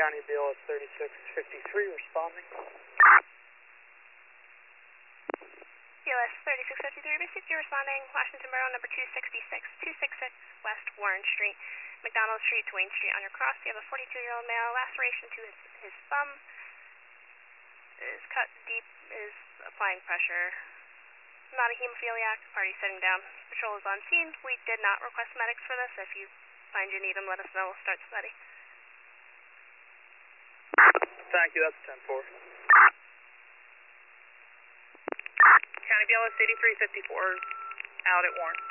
County BLS 3653 responding. BLS 3653, received you responding. Washington Borough number 266 West Warren Street, McDonald Street to Wayne Street on your cross. You have a 42-year-old male, laceration to his thumb, is cut deep, is applying pressure. Not a hemophiliac, party sitting down. Patrol is on scene. We did not request medics for this. If you find you need them, let us know. We'll start study. Thank you, that's 10-4. County BLS 8354 out at Warren.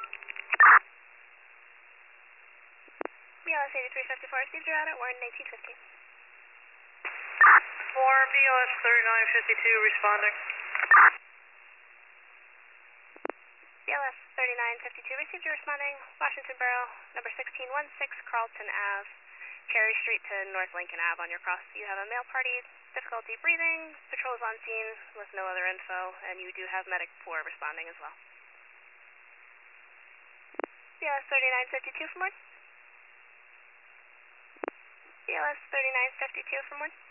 BLS 8354, received you out at Warren 1815. Warren BLS 3952 responding. BLS 3952, received you responding. Washington Borough number 1616 Carlton Ave, Cherry Street to North Lincoln Ave on your cross. You have a male party, difficulty breathing. Patrol is on scene with no other info, and you do have medic 4 responding as well. BLS 3952 from Wood. BLS 3952 from Wood.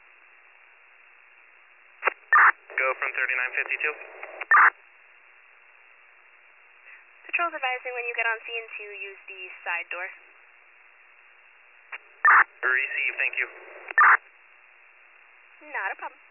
Go from 3952. Patrol's advising when you get on scene to use the side door. Receive, thank you. Not a problem.